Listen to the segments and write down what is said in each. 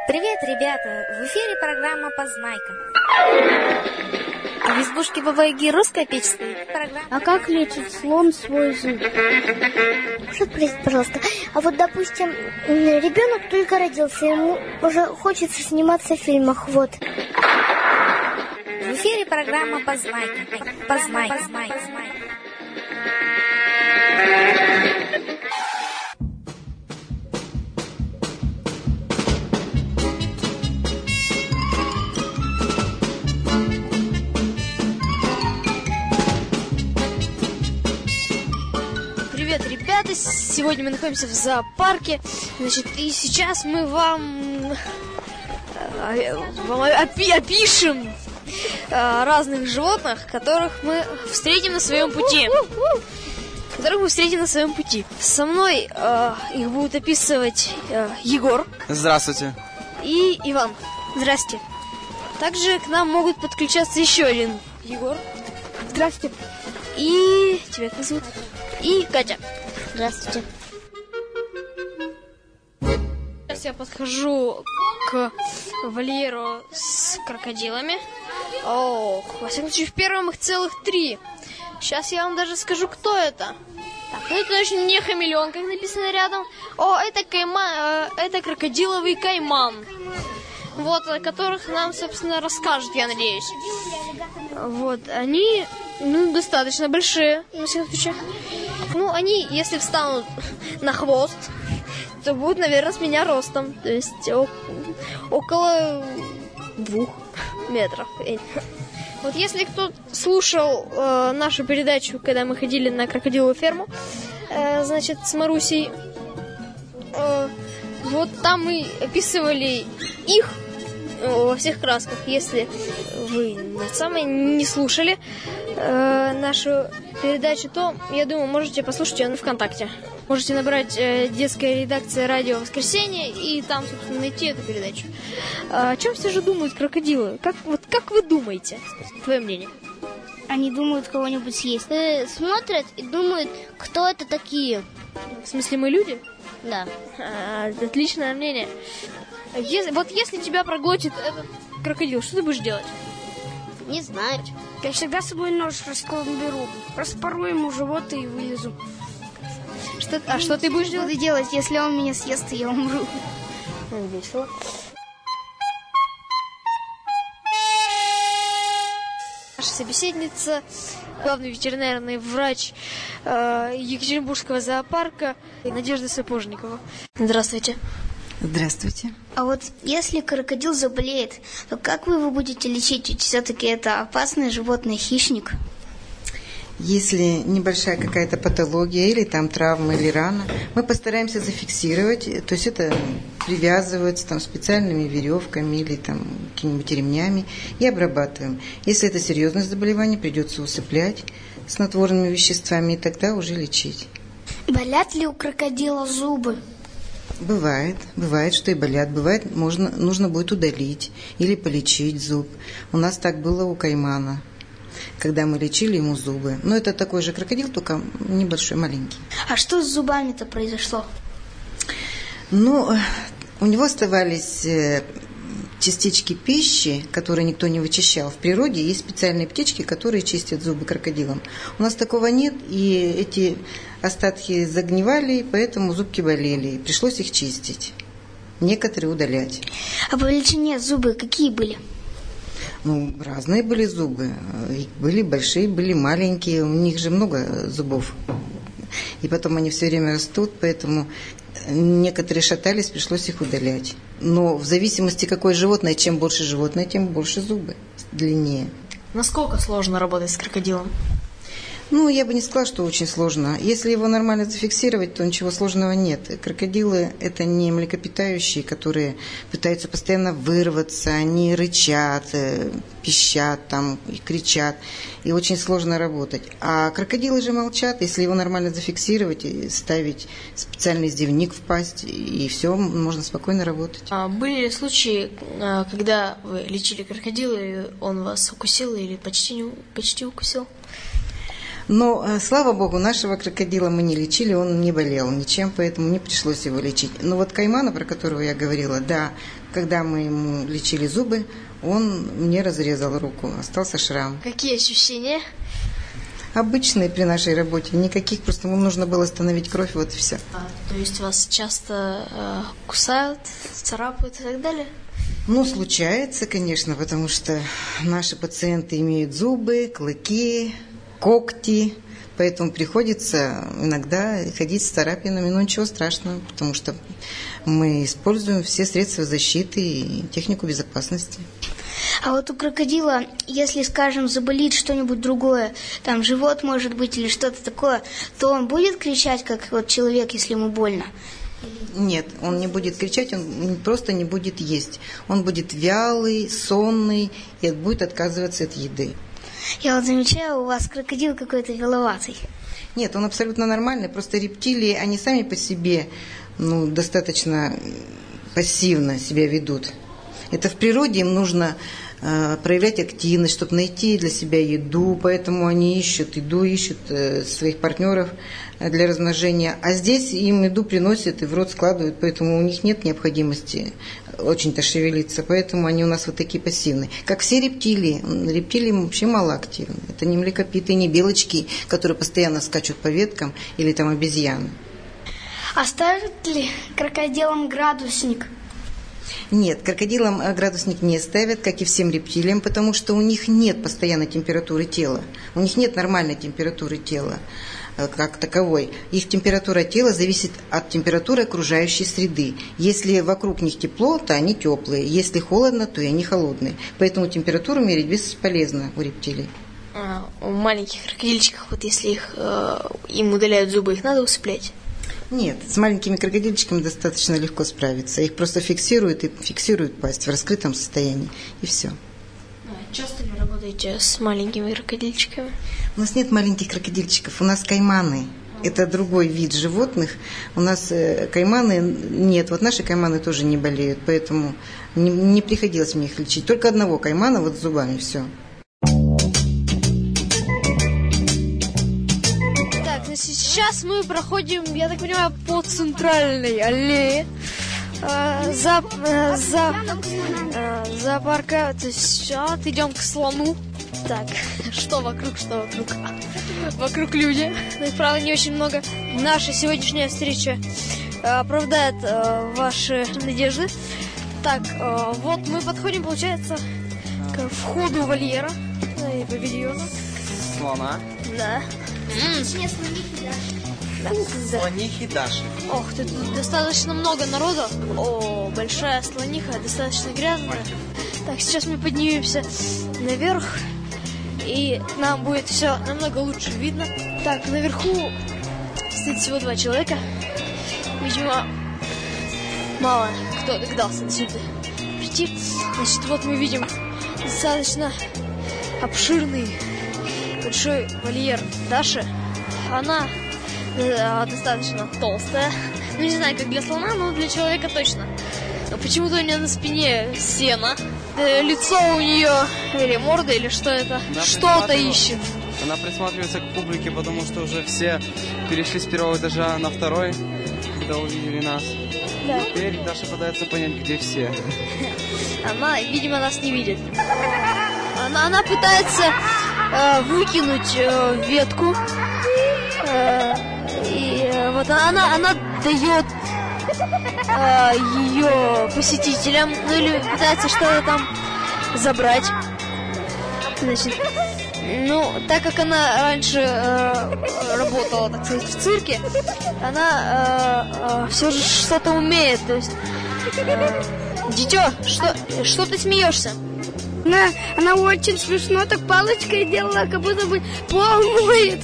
Привет, ребята! В эфире программа «Познайка». А в избушке Бабы Яги русская печь стоит. А как лечит слон свой зуб? Спросите, пожалуйста. А вот, допустим, ребенок только родился, ему уже хочется сниматься в фильмах, вот. В эфире программа «Познайка». Познайка. Привет, ребята! Сегодня мы находимся в зоопарке. Значит, и сейчас мы вам опишем разных животных, которых мы встретим на своем пути. Со мной их будут описывать Егор. Здравствуйте. И Иван. Здрасте. Также к нам могут подключаться еще один Егор. Здравствуйте. И тебя как зовут? И Катя. Здравствуйте. Сейчас я подхожу к вольеру с крокодилами. Ох, во всяком случае, в первом их целых 3. Сейчас я вам даже скажу, кто это. Так, ну это точно не хамелеон, как написано рядом. О, это кайман, это крокодиловый кайман. Вот, о которых нам, собственно, расскажут, я надеюсь. Вот, они, достаточно большие, во всяком случае. Они, если встанут на хвост, то будут, наверное, с меня ростом. То есть около 2 метров. Вот если кто слушал нашу передачу, когда мы ходили на крокодиловую ферму, значит, с Марусей, вот там мы описывали их во всех красках. Если вы не слушали нашу передачу, то, я думаю, можете послушать ее на ВКонтакте. Можете набрать детская редакция радио «Воскресенье» и там, собственно, найти эту передачу. О чем все же думают крокодилы? Как вы думаете? Твое мнение? Они думают кого-нибудь съесть. Смотрят и думают, кто это такие. В смысле, мы люди? Да. Отличное мнение. Если тебя проглотит этот крокодил, что ты будешь делать? Не знаю. Я всегда с собой нож беру. Распору ему живот и вылезу. Что ты будешь делать? Буду делать, если он меня съест, и я умру. Весело. Наша собеседница, главный ветеринарный врач Екатеринбургского зоопарка Надежда Сапожникова. Здравствуйте. Здравствуйте. А вот если крокодил заболеет, то как вы его будете лечить? Ведь все-таки это опасное животное, хищник. Если небольшая какая-то патология, или там травма, или рана, мы постараемся зафиксировать, то есть это привязывается там специальными веревками или там какими-нибудь ремнями и обрабатываем. Если это серьезное заболевание, придется усыплять снотворными веществами и тогда уже лечить. Болят ли у крокодила зубы? Бывает, что и болят. Бывает, нужно будет удалить или полечить зуб. У нас так было у каймана, когда мы лечили ему зубы. Но это такой же крокодил, только небольшой, маленький. А что с зубами-то произошло? У него оставались частички пищи, которые никто не вычищал. В природе есть специальные птички, которые чистят зубы крокодилам. У нас такого нет, и эти остатки загнивали, поэтому зубки болели. Пришлось их чистить. Некоторые удалять. А по величине зубы какие были? Разные были зубы. Были большие, были маленькие. У них же много зубов. И потом они все время растут, поэтому некоторые шатались, пришлось их удалять. Но в зависимости, какое животное, чем больше животное, тем больше зубы, длиннее. Насколько сложно работать с крокодилом? Я бы не сказала, что очень сложно. Если его нормально зафиксировать, то ничего сложного нет. Крокодилы – это не млекопитающие, которые пытаются постоянно вырваться, они рычат, пищат там, и кричат, и очень сложно работать. А крокодилы же молчат, если его нормально зафиксировать и ставить специальный издевник в пасть, и все, можно спокойно работать. А были ли случаи, когда вы лечили крокодила, и он вас укусил или почти укусил? Но, слава богу, нашего крокодила мы не лечили, он не болел ничем, поэтому не пришлось его лечить. Но вот каймана, про которого я говорила, да, когда мы ему лечили зубы, он мне разрезал руку, остался шрам. Какие ощущения? Обычные при нашей работе, никаких, просто ему нужно было остановить кровь, вот и все. То есть вас часто кусают, царапают и так далее? Ну, случается, конечно, потому что наши пациенты имеют зубы, клыки, когти, поэтому приходится иногда ходить с царапинами, но ничего страшного, потому что мы используем все средства защиты и технику безопасности. А вот у крокодила, если, скажем, заболит что-нибудь другое, там живот может быть или что-то такое, то он будет кричать, как вот человек, если ему больно? Нет, он не будет кричать, он просто не будет есть. Он будет вялый, сонный и будет отказываться от еды. Я вот замечаю, у вас крокодил какой-то вяловатый. Нет, он абсолютно нормальный, просто рептилии, они сами по себе достаточно пассивно себя ведут. Это в природе им нужно проявлять активность, чтобы найти для себя еду, поэтому они ищут еду, ищут своих партнеров для размножения. А здесь им еду приносят и в рот складывают, поэтому у них нет необходимости очень-то шевелиться, поэтому они у нас вот такие пассивные. Как все рептилии. Рептилии вообще малоактивны. Это не млекопитающие, не белочки, которые постоянно скачут по веткам, или там обезьяны. А ставят ли крокодилам градусник? Нет, крокодилам градусник не ставят, как и всем рептилиям, потому что у них нет постоянной температуры тела. У них нет нормальной температуры тела как таковой. Их температура тела зависит от температуры окружающей среды. Если вокруг них тепло, то они теплые. Если холодно, то и они холодные. Поэтому температуру мерить бесполезно у рептилий. У маленьких крокодильчиков, вот если им удаляют зубы, их надо усыплять? Нет, с маленькими крокодильчиками достаточно легко справиться. Их просто фиксируют пасть в раскрытом состоянии, и все. Часто ли работаете с маленькими крокодильчиками? У нас нет маленьких крокодильчиков, у нас кайманы. Это другой вид животных. У нас кайманы нет. Вот наши кайманы тоже не болеют, поэтому не приходилось мне их лечить. Только одного каймана вот с зубами, все. Сейчас мы проходим, я так понимаю, по центральной аллее зоопарка. То есть сейчас идем к слону. Так, что вокруг? Вокруг люди. Их, правда, не очень много. Наша сегодняшняя встреча оправдает ваши надежды. Так, вот мы подходим, получается, к входу вольера и павильона. Слона. Да. Слонихи Даши. Ох, тут достаточно много народу. О, большая слониха, достаточно грязная. Так, сейчас мы поднимемся наверх, и нам будет все намного лучше видно. Так, наверху стоит всего 2 человека. Видимо, мало кто догадался отсюда прийти. Значит, вот мы видим достаточно обширный большой вольер Даши. Она достаточно толстая. Ну, не знаю, как для слона, но для человека точно. Но почему-то у нее на спине сено. Лицо у нее, или морда, или что это? Что-то ищет. Она присматривается к публике, потому что уже все перешли с 1-го этажа на 2-й, когда увидели нас. Да. Теперь Даша пытается понять, где все. Она, видимо, нас не видит. Она пытается выкинуть ветку. И вот она дает ее посетителям, ну или пытается что-то там забрать. Значит, ну, так как она раньше работала, так сказать, в цирке, она все же что-то умеет. То есть, дитё, что ты смеешься? Она очень смешно так палочкой делала, как будто бы пол моет.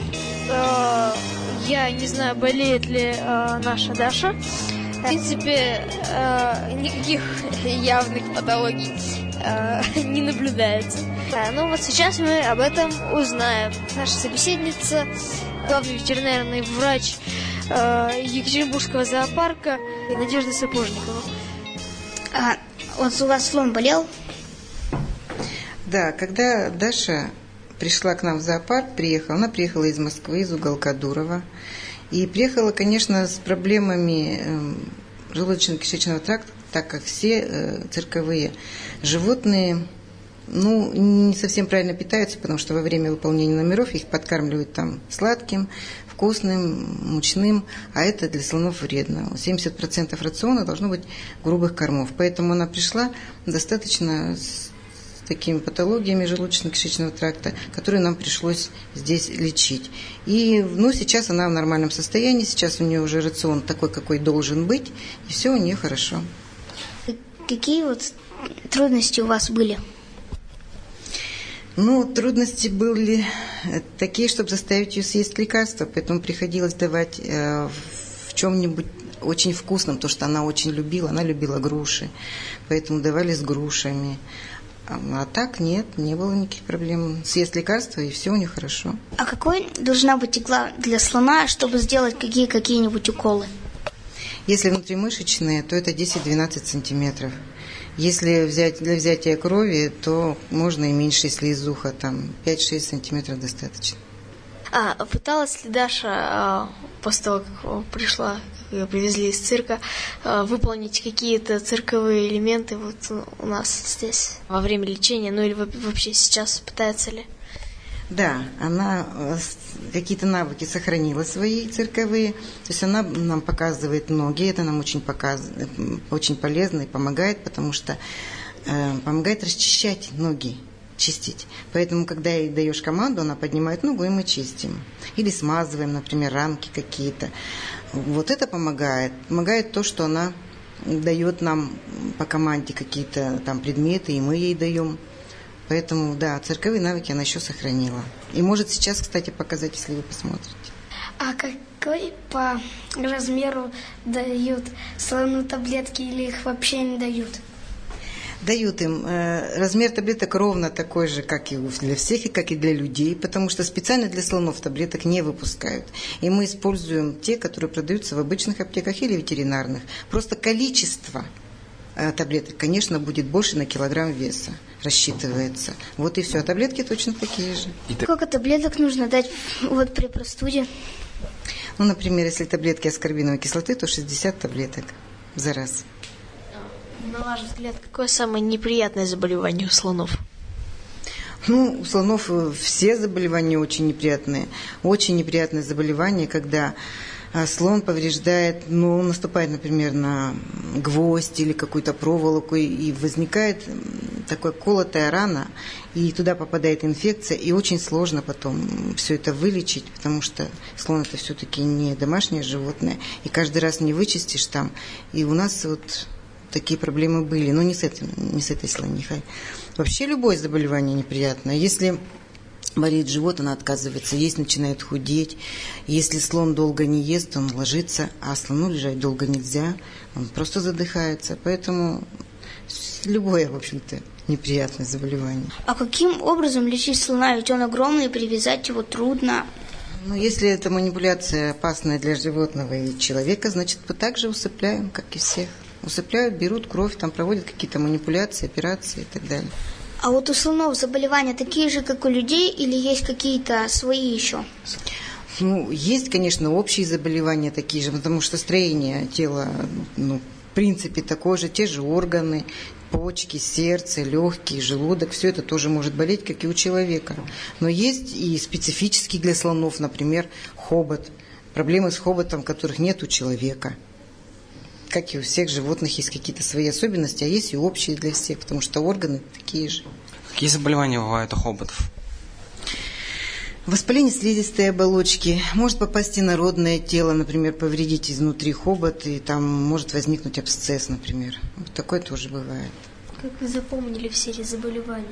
Я не знаю, болеет ли наша Даша. В принципе, никаких явных патологий не наблюдается. Ну вот сейчас мы об этом узнаем. Наша собеседница, главный ветеринарный врач Екатеринбургского зоопарка Надежда Сапожникова. Вот у вас слон болел? Да, когда Даша пришла к нам в зоопарк, она приехала из Москвы, из уголка Дурова. И приехала, конечно, с проблемами желудочно-кишечного тракта, так как все цирковые животные, не совсем правильно питаются, потому что во время выполнения номеров их подкармливают там сладким, вкусным, мучным, а это для слонов вредно. 70% рациона должно быть грубых кормов. Поэтому она пришла достаточно с такими патологиями желудочно-кишечного тракта, которые нам пришлось здесь лечить. И сейчас она в нормальном состоянии, сейчас у нее уже рацион такой, какой должен быть, и все у нее хорошо. Какие трудности у вас были? Трудности были такие, чтобы заставить ее съесть лекарства, поэтому приходилось давать в чем-нибудь очень вкусном, то, что она очень любила. Она любила груши, поэтому давали с грушами. А так нет, не было никаких проблем. Съесть лекарства, и все у нее хорошо. А какой должна быть игла для слона, чтобы сделать какие-нибудь уколы? Если внутримышечные, то это 10-12 сантиметров. Если для взятия крови, то можно и меньше, если из уха, там 5-6 сантиметров достаточно. А пыталась ли Даша после того, как пришла, как ее привезли из цирка, выполнить какие-то цирковые элементы у нас здесь во время лечения, или вообще сейчас пытается ли? Да, она какие-то навыки сохранила свои цирковые. То есть она нам показывает ноги, это нам очень полезно и помогает, потому что помогает расчищать ноги, чистить. Поэтому, когда ей даешь команду, она поднимает ногу, и мы чистим. Или смазываем, например, рамки какие-то. Это помогает. Помогает то, что она дает нам по команде какие-то там предметы, и мы ей даем. Поэтому, да, цирковые навыки она еще сохранила. И может сейчас, кстати, показать, если вы посмотрите. А какой по размеру дают слону таблетки или их вообще не дают? Дают им. Размер таблеток ровно такой же, как и для всех, и как и для людей, потому что специально для слонов таблеток не выпускают. И мы используем те, которые продаются в обычных аптеках или ветеринарных. Просто количество таблеток, конечно, будет больше на килограмм веса, рассчитывается. И все. А таблетки точно такие же. Сколько таблеток нужно дать при простуде? Например, если таблетки аскорбиновой кислоты, то 60 таблеток за раз. На ваш взгляд, какое самое неприятное заболевание у слонов? У слонов все заболевания очень неприятные. Очень неприятное заболевание, когда слон повреждает, наступает, например, на гвоздь или какую-то проволоку, и возникает такая колотая рана, и туда попадает инфекция, и очень сложно потом все это вылечить, потому что слон это все-таки не домашнее животное, и каждый раз не вычистишь там. И у нас такие проблемы были, но не с этой слонихой. Вообще любое заболевание неприятное. Если болит живот, она отказывается есть, начинает худеть. Если слон долго не ест, он ложится, а слону лежать долго нельзя, он просто задыхается. Поэтому любое, в общем-то, неприятное заболевание. А каким образом лечить слона? Ведь он огромный, привязать его трудно. Если это манипуляция опасная для животного и человека, значит, мы также усыпляем, как и всех. Усыпляют, берут кровь, там проводят какие-то манипуляции, операции и так далее. А у слонов заболевания такие же, как у людей, или есть какие-то свои еще? Есть, конечно, общие заболевания такие же, потому что строение тела, в принципе, такое же, те же органы, почки, сердце, легкие, желудок, все это тоже может болеть, как и у человека. Но есть и специфические для слонов, например, хобот. Проблемы с хоботом, которых нет у человека. Как и у всех животных есть какие-то свои особенности, а есть и общие для всех, потому что органы такие же. Какие заболевания бывают у хоботов? Воспаление слизистой оболочки, может попасть инородное тело, например, повредить изнутри хобот, и там может возникнуть абсцесс, например. Такое тоже бывает. Как вы запомнили все эти заболевания?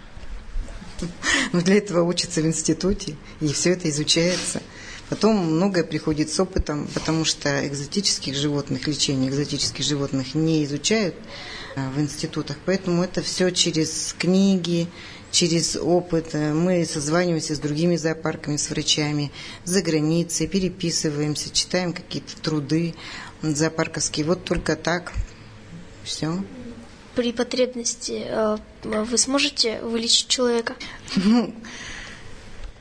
Для этого учатся в институте, и все это изучается. Потом многое приходит с опытом, потому что экзотических животных, лечение экзотических животных не изучают в институтах. Поэтому это все через книги, через опыт. Мы созваниваемся с другими зоопарками, с врачами за границей, переписываемся, читаем какие-то труды зоопарковские. Только так. Все. При потребности вы сможете вылечить человека?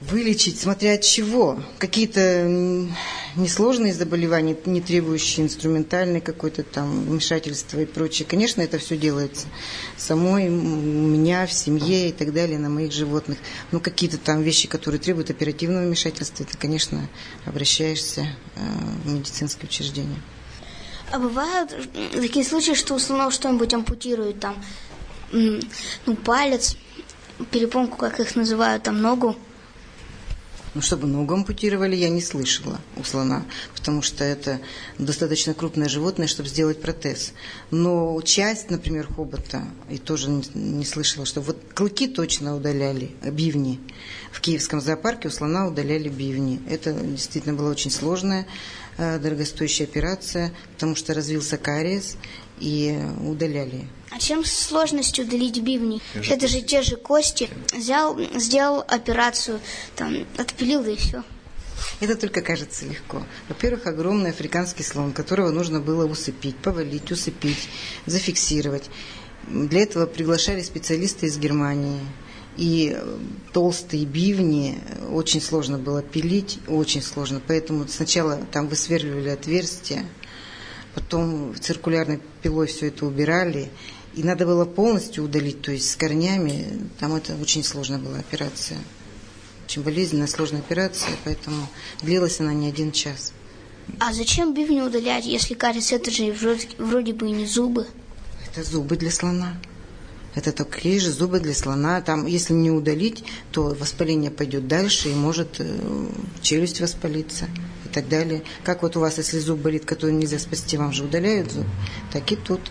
Вылечить, смотря от чего. Какие-то несложные заболевания, не требующие инструментальной какой-то там вмешательства и прочее. Конечно, это все делается самой, у меня, в семье и так далее, на моих животных. Но какие-то там вещи, которые требуют оперативного вмешательства, ты, конечно, обращаешься в медицинские учреждения. А бывают такие случаи, что у слонов что-нибудь ампутируют, там, палец, перепонку, как их называют, там, ногу? Ну, чтобы ногу ампутировали, я не слышала у слона, потому что это достаточно крупное животное, чтобы сделать протез. Но часть, например, хобота, и тоже не слышала, что вот клыки точно удаляли, бивни. В Киевском зоопарке у слона удаляли бивни. Это действительно была очень сложная, дорогостоящая операция, потому что развился кариес, и удаляли. А чем сложность удалить бивни? Это же те же кости. Взял, сделал операцию, там, отпилил, и все. Это только кажется легко. Во-первых, огромный африканский слон, которого нужно было усыпить, повалить, усыпить, зафиксировать. Для этого приглашали специалисты из Германии. И толстые бивни очень сложно было пилить, очень сложно. Поэтому сначала там высверливали отверстия, потом циркулярной пилой все это убирали. И надо было полностью удалить, то есть с корнями. Там это очень сложная была операция. Очень болезненная, сложная операция, поэтому длилась она не 1 час. А зачем бивни удалять, если кариес это же вроде бы и не зубы? Это зубы для слона. Это такие же зубы для слона. Там, если не удалить, то воспаление пойдет дальше и может челюсть воспалиться и так далее. Как вот у вас, если зуб болит, который нельзя спасти, вам же удаляют зуб, так и тут.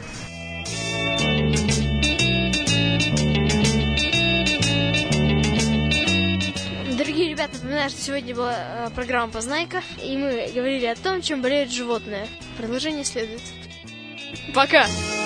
Дорогие ребята, напоминаю, что сегодня была программа «Познайка», и мы говорили о том, чем болеют животные. Продолжение следует. Пока!